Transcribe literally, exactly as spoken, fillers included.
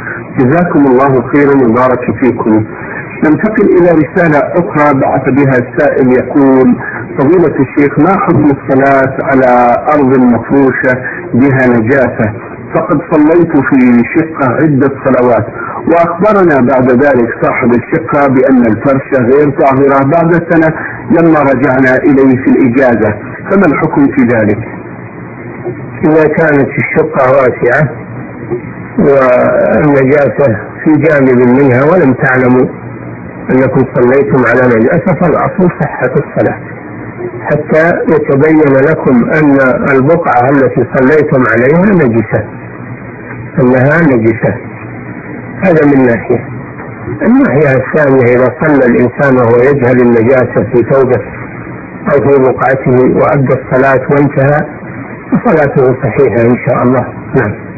جزاكم الله خيرا وبارك فيكم. ننتقل إلى رسالة أخرى بعث بها السائل يقول: فضيلة الشيخ، ما حكم الصلاة على أرض مفروشة بها نجاسة؟ فقد صليت في شقة عدة صلوات، وأخبرنا بعد ذلك صاحب الشقة بأن الفرشة غير طاهرة بعد سنة لما رجعنا إليه في الإجازة، فما الحكم في ذلك؟ إذا كانت الشقة واسعة والنجاسة في جانب منها ولم تعلموا أنكم صليتم على نجاسة فالأصل صحة الصلاة حتى يتبين لكم أن البقعة التي صليتم عليها نجسة، أنها نجسة. هذا من ناحية. الناحية الثانية: إذا صلى الإنسان وهو يجهل النجاسة في ثوبه أو في بقعته وأدى الصلاة وانتهى فصلاته صحيحة إن شاء الله. نعم.